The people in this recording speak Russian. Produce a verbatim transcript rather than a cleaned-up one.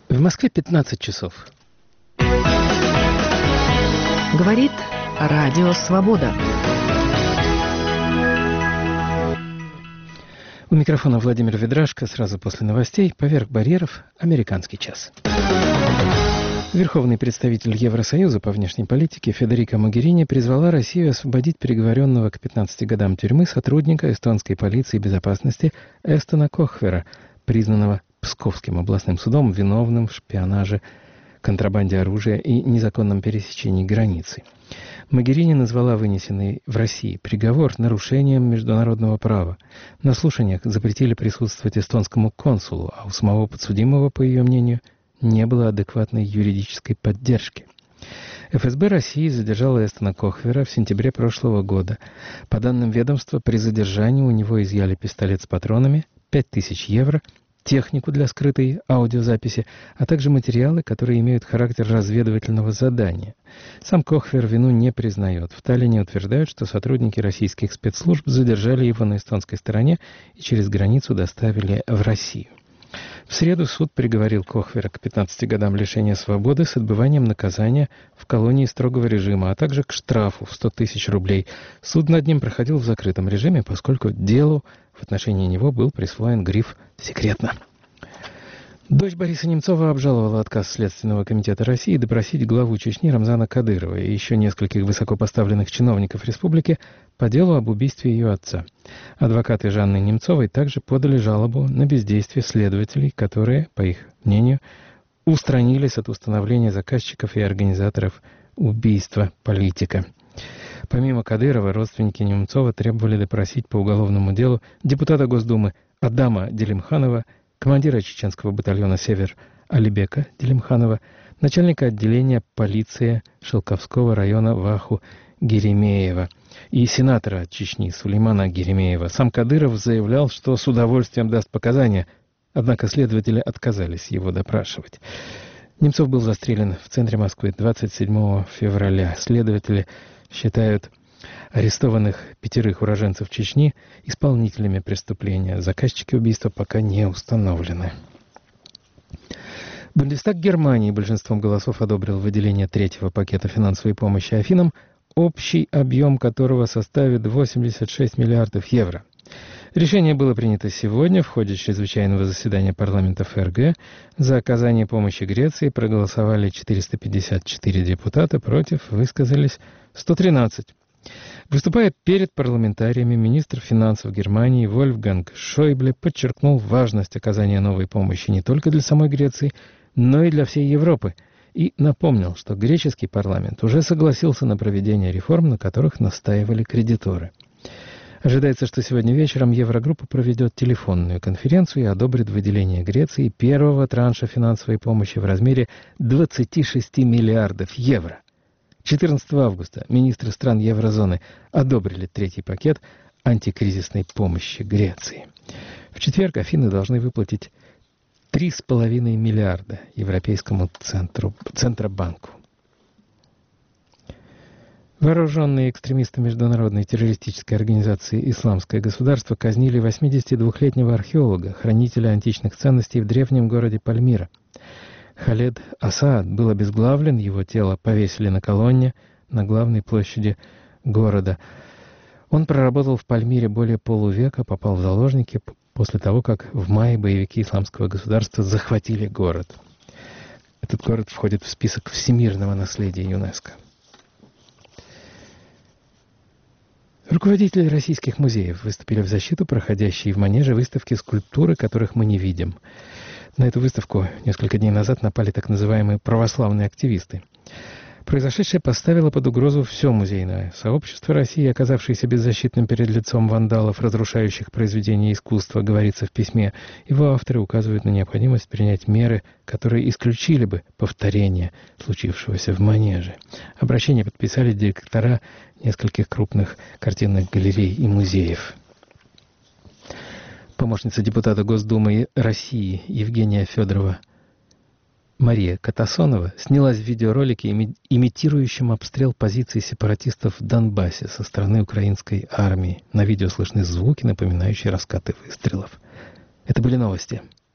В Москве пятнадцать часов. Говорит Радио Свобода. У микрофона Владимир Ведрашко. Сразу после новостей «Поверх барьеров. Американский час». Верховный представитель Евросоюза по внешней политике Федерика Могерини призвала Россию освободить приговоренного к пятнадцати годам тюрьмы сотрудника эстонской полиции безопасности Эстона Кохвера, признанного Псковским областным судом виновным в шпионаже, контрабанде оружия и незаконном пересечении границы. Могерини назвала вынесенный в России приговор нарушением международного права. На слушаниях запретили присутствовать эстонскому консулу, а у самого подсудимого, по ее мнению, не было адекватной юридической поддержки. эф эс бэ России задержала Эстона Кохвера в сентябре прошлого года. По данным ведомства, при задержании у него изъяли пистолет с патронами, пять тысяч евро, технику для скрытой аудиозаписи, а также материалы, которые имеют характер разведывательного задания. Сам Кохвер вину не признает. В Таллине утверждают, что сотрудники российских спецслужб задержали его на эстонской стороне и через границу доставили в Россию. В среду суд приговорил Кохвера к пятнадцати годам лишения свободы с отбыванием наказания в колонии строгого режима, а также к штрафу в сто тысяч рублей. Суд над ним проходил в закрытом режиме, поскольку делу в отношении него был присвоен гриф «секретно». Дочь Бориса Немцова обжаловала отказ Следственного комитета России допросить главу Чечни Рамзана Кадырова и еще нескольких высокопоставленных чиновников республики по делу об убийстве ее отца. Адвокаты Жанны Немцовой также подали жалобу на бездействие следователей, которые, по их мнению, устранились от установления заказчиков и организаторов убийства политика. Помимо Кадырова, родственники Немцова требовали допросить по уголовному делу депутата Госдумы Адама Делимханова, командира чеченского батальона «Север» Алибека Делимханова, начальника отделения полиции Шелковского района Ваху Геремеева и сенатора Чечни Сулеймана Геремеева. Сам Кадыров заявлял, что с удовольствием даст показания, однако следователи отказались его допрашивать. Немцов был застрелен в центре Москвы двадцать седьмого февраля. Следователи считают арестованных пятерых уроженцев Чечни исполнителями преступления. Заказчики убийства пока не установлены. Бундестаг Германии большинством голосов одобрил выделение третьего пакета финансовой помощи Афинам, общий объем которого составит восемьдесят шесть миллиардов евро. Решение было принято сегодня в ходе чрезвычайного заседания парламента эф эр гэ. За оказание помощи Греции проголосовали четыреста пятьдесят четыре депутата, против высказались сто тринадцать. Выступая перед парламентариями, министр финансов Германии Вольфганг Шойбле подчеркнул важность оказания новой помощи не только для самой Греции, но и для всей Европы, и напомнил, что греческий парламент уже согласился на проведение реформ, на которых настаивали кредиторы. Ожидается, что сегодня вечером Еврогруппа проведет телефонную конференцию и одобрит выделение Греции первого транша финансовой помощи в размере двадцати шести миллиардов евро. четырнадцатого августа министры стран еврозоны одобрили третий пакет антикризисной помощи Греции. В четверг Афины должны выплатить три с половиной миллиарда Европейскому центру, Центробанку. Вооруженные экстремисты международной террористической организации «Исламское государство» казнили восьмидесятидвухлетнего археолога, хранителя античных ценностей в древнем городе Пальмира. Халед Асаад был обезглавлен, его тело повесили на колонне на главной площади города. Он проработал в Пальмире более полувека, попал в заложники после того, как в мае боевики Исламского государства захватили город. Этот город входит в список всемирного наследия ЮНЕСКО. Руководители российских музеев выступили в защиту проходящей в Манеже выставки скульптуры, которых мы не видим. На эту выставку несколько дней назад напали так называемые православные активисты. Произошедшее поставило под угрозу все музейное сообщество России, оказавшееся беззащитным перед лицом вандалов, разрушающих произведения искусства, говорится в письме. Его авторы указывают на необходимость принять меры, которые исключили бы повторение случившегося в Манеже. Обращение подписали директора нескольких крупных картинных галерей и музеев. Помощница депутата Госдумы России Евгения Федорова Мария Катасонова снялась в видеоролике, имитирующем обстрел позиций сепаратистов в Донбассе со стороны украинской армии. На видео слышны звуки, напоминающие раскаты выстрелов. Это были новости.